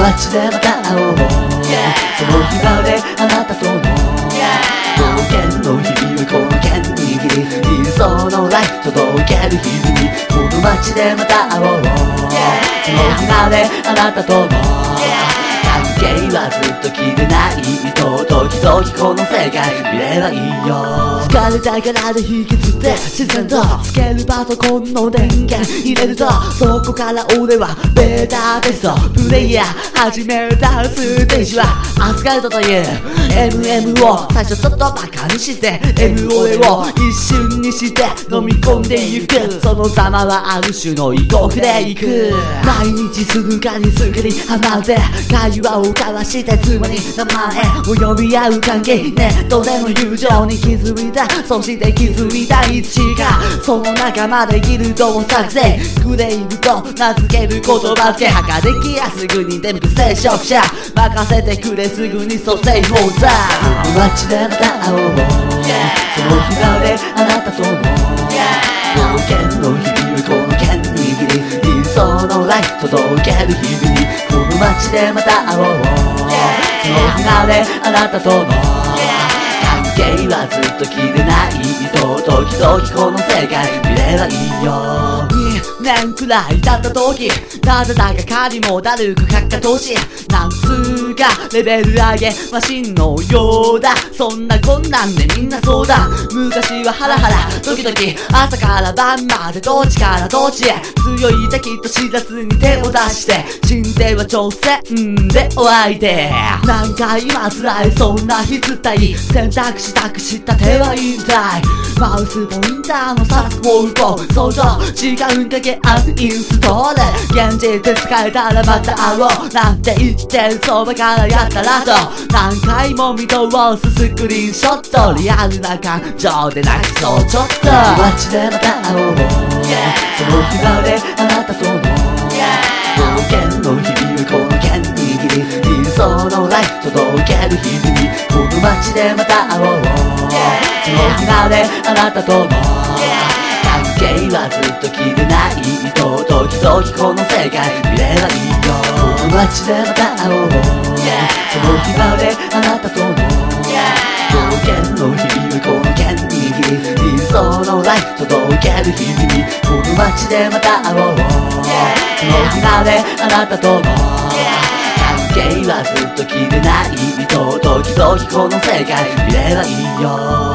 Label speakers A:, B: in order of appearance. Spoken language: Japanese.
A: 街でまた会おう、その日まであなたとの冒険の日々はこの剣握り、理想のライフ届ける日々に、この街でまた会おう、その日まであなたとの関係はずっと切れない糸、時々この世界見ればいいよ。疲れたからで引きつって自然とつけるパソコンの電源入れると、そこから俺はベータテストプレイヤー始めたステージはアスカルトという MM を最初ちょっとバカにして MOA を一瞬にして飲み込んでゆく、その様はある種の異国でいく。毎日すぐかにすぐにハマって会話を交わして妻に名前を呼び合う関係、ネットでの友情に気づいた、そして気づいたいつしかその仲間でギルドを作成、グレイブと名付ける言葉付け、墓できやすぐに全部聖職者任せてくれすぐに蘇生法さ。街でまた会おう、その日まであなたとの冒険の日々はこの剣握り、理想のライフ届ける日々に、この街でまた会おう、その日まであなたとの関係はずっと切れない糸、時々この世界見ればいいよ。2年くらい経った時、なぜだか狩りもだるくかっかとし、なんつうかレベル上げマシンのようだ、そんなこんなんでみんなそうだ。昔はハラハラドキドキ朝から晩までどっちからどっちへ、強い敵と知らずに手を出して進展は挑戦でお相手、何回今辛いそんな日伝い、選択肢託した手は引退、マウスポインターのサスコールと相乗時間かけアンインストール、現実で使えたらまた会おうなんて言ってるそばからやったらと、何回も見通すスクリーンショット、リアルな感情で泣きそうちょっと。街でまた会おう、その日まであなたとの冒険の日々はこの剣握り、理想のライフ届ける日々に、この街でまた会おう、その日まであなたとの関係はずっと切れない糸、時々この世界見ればいいよ。この街でまた会おう、その日まであなたとの冒険の日々はこの剣握り、理想のライフ届ける日々に、この街でまた会おう、その日まであなたとの関係はずっと切れない糸、時々この世界見ればいいよ。